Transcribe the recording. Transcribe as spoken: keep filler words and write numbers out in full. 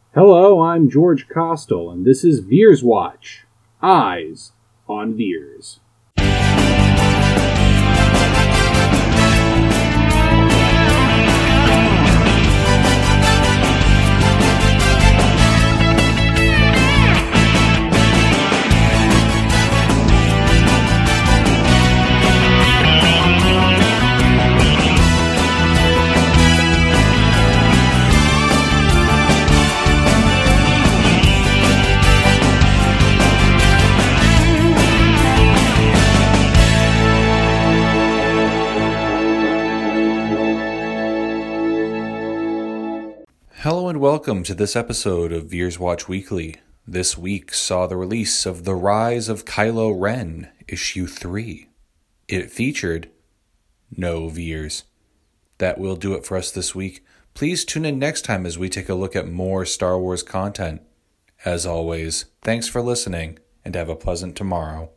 Hello, I'm George Costel, and this is Veers Watch. Eyes on Veers. Hello and welcome to this episode of Veers Watch Weekly. This week saw the release of The Rise of Kylo Ren, Issue three. It featured no Veers. That will do it for us this week. Please tune in next time as we take a look at more Star Wars content. As always, thanks for listening and have a pleasant tomorrow.